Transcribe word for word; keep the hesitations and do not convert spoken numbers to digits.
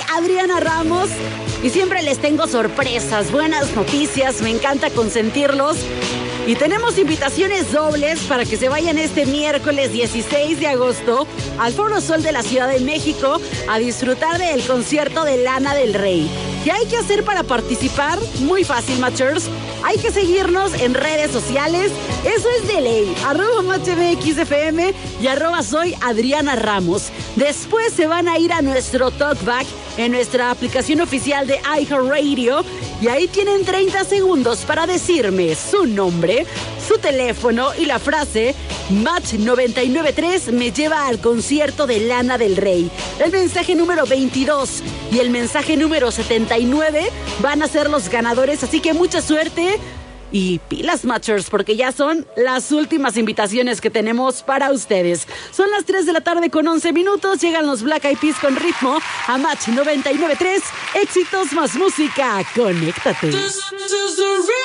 Adriana Ramos y siempre les tengo sorpresas, buenas noticias, me encanta consentirlos. Y tenemos invitaciones dobles para que se vayan este miércoles dieciséis de agosto al Foro Sol de la Ciudad de México a disfrutar del concierto de Lana del Rey. ¿Qué hay que hacer para participar? Muy fácil, Matchers. Hay que seguirnos en redes sociales. Eso es de ley. Arroba MatchMXFM y arroba soy Adriana Ramos. Después se van a ir a nuestro talkback en nuestra aplicación oficial de iHeartRadio y ahí tienen treinta segundos para decirme su nombre, su teléfono y la frase Match noventa y nueve punto tres me lleva al concierto de Lana del Rey. El mensaje número veintidós y el mensaje número setenta y nueve van a ser los ganadores, así que mucha suerte. Y pilas, Matchers, porque ya son las últimas invitaciones que tenemos para ustedes. Son las tres de la tarde con once minutos. Llegan los Black Eyed Peas con ritmo a Match noventa y nueve punto tres. Éxitos más música. Conéctate. This is the